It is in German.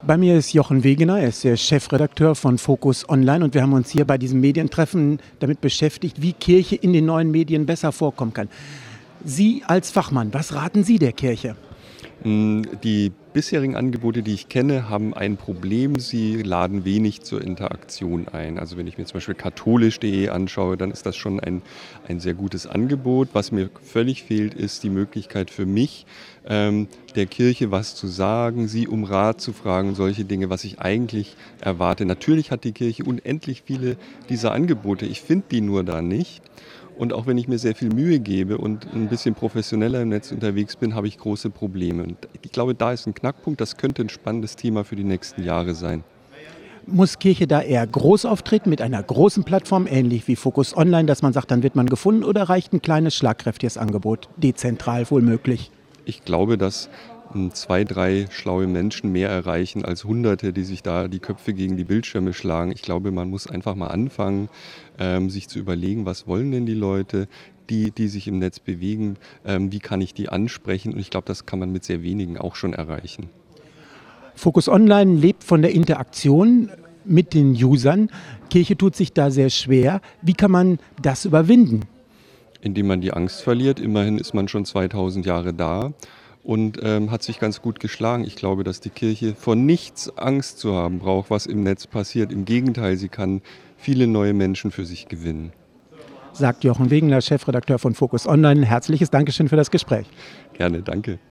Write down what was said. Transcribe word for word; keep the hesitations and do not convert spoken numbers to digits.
Bei mir ist Jochen Wegener, er ist der Chefredakteur von Focus Online und wir haben uns hier bei diesem Medientreffen damit beschäftigt, wie Kirche in den neuen Medien besser vorkommen kann. Sie als Fachmann, was raten Sie der Kirche? Die bisherigen Angebote, die ich kenne, haben ein Problem. Sie laden wenig zur Interaktion ein. Also wenn ich mir zum Beispiel katholisch punkt de anschaue, dann ist das schon ein, ein sehr gutes Angebot. Was mir völlig fehlt, ist die Möglichkeit für mich, ähm, der Kirche was zu sagen, sie um Rat zu fragen, solche Dinge, was ich eigentlich erwarte. Natürlich hat die Kirche unendlich viele dieser Angebote. Ich finde die nur da nicht. Und auch wenn ich mir sehr viel Mühe gebe und ein bisschen professioneller im Netz unterwegs bin, habe ich große Probleme. Und ich glaube, da ist ein Knackpunkt. Das könnte ein spannendes Thema für die nächsten Jahre sein. Muss Kirche da eher groß auftreten mit einer großen Plattform, ähnlich wie Focus Online, dass man sagt, dann wird man gefunden, oder reicht ein kleines, schlagkräftiges Angebot, dezentral wohl möglich? Ich glaube, dass zwei, drei schlaue Menschen mehr erreichen als Hunderte, die sich da die Köpfe gegen die Bildschirme schlagen. Ich glaube, man muss einfach mal anfangen, ähm, sich zu überlegen, was wollen denn die Leute, die, die sich im Netz bewegen, ähm, wie kann ich die ansprechen? Und ich glaube, das kann man mit sehr wenigen auch schon erreichen. Focus Online lebt von der Interaktion mit den Usern. Kirche tut sich da sehr schwer. Wie kann man das überwinden? Indem man die Angst verliert. Immerhin ist man schon zweitausend Jahre da. Und ähm, hat sich ganz gut geschlagen. Ich glaube, dass die Kirche vor nichts Angst zu haben braucht, was im Netz passiert. Im Gegenteil, sie kann viele neue Menschen für sich gewinnen. Sagt Jochen Wegener, Chefredakteur von Focus Online. Herzliches Dankeschön für das Gespräch. Gerne, danke.